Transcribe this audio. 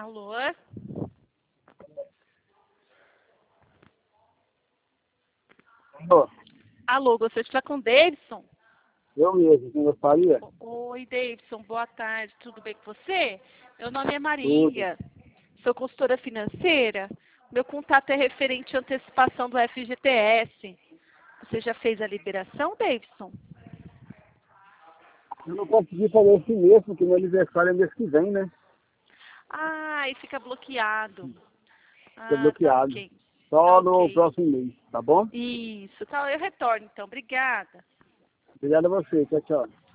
Alô? Alô, Alô, gostaria de falar com o Davidson? eu mesmo, quem gostaria? Oi, Davidson, boa tarde, tudo bem com você? Meu nome é Tudo. Marília, sou consultora financeira. Meu contato é referente à antecipação do FGTS. Você já fez a liberação, Davidson? Eu não consegui fazer esse mês, porque meu aniversário é mês que vem, né? Ah, e fica bloqueado. Fica Ah, tá bloqueado. ok. Tá Só no ok. próximo mês, tá bom? Isso, tá, eu retorno então. Obrigada. Obrigado a você. Tchau, tchau.